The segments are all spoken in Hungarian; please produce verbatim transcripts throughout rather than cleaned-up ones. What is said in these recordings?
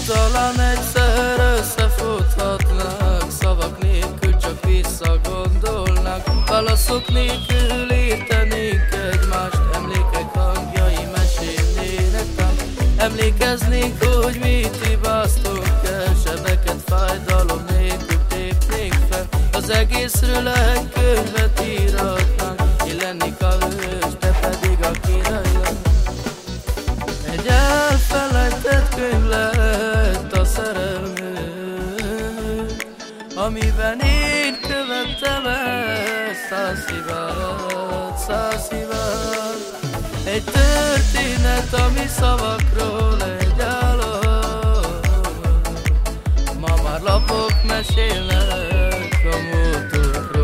Talán egyszer összefuthatnak, szavak nélkül csak visszagondolnak, válaszok nélkül értenénk egymást, emlékek hangjai mesélnének rám. Emlékeznénk, hogy mit hibáztunk el, sebeket fájdalom nélkül tépnénk fel. Az egészről egy könyvet írhatnánk, ki lennék a hős, te pedig a király lennék. Egy elfelejtett könyv lett a szerelmünk, amiben én követtem el száz hibát, száz hibát. Egy történet, ami szavakról egy álom, ma már lapok mesélnek a múltunkról.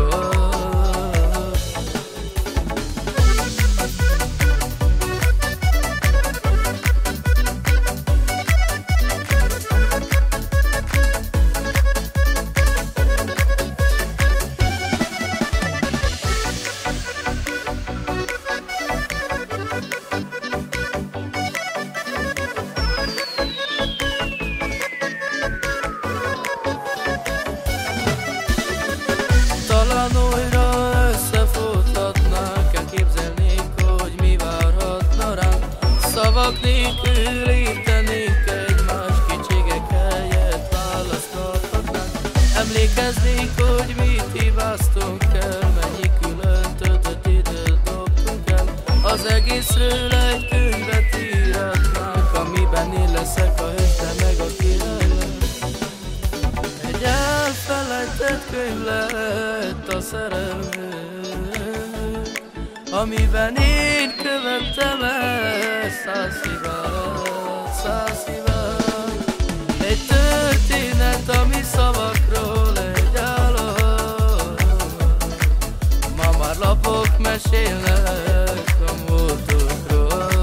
Talán újra összefuthatnánk, elképzelnénk, hogy mi várhatna ránk. Szavak nélkül értenénk egymást, kétségek helyett választhatnánk. Emlékeznénk, hogy mit hibáztunk el, mennyi külön töltött időt dobtunk el. Az egészről egy könyvet írhatnánk, amiben én leszek a hős, te meg a király. Egy elfelejtett könyv lett a szerelmünk, amiben én követtem el száz hibát, száz hibát. Egy történet, ami szavakról egy álom, ma már lapok mesélnek a múltunkról.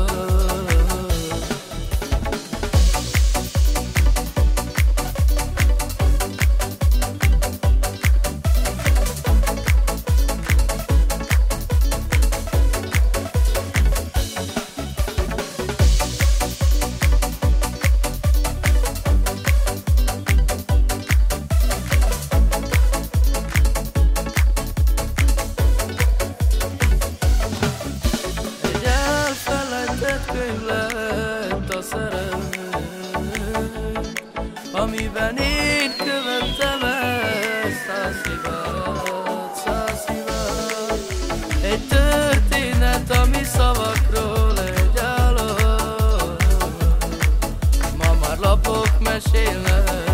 Könyv lett a szerelmünk, amiben én követtem el száz hibát, száz hibát. Egy történet, ami szavakról egy álom, ma már lapok mesélnek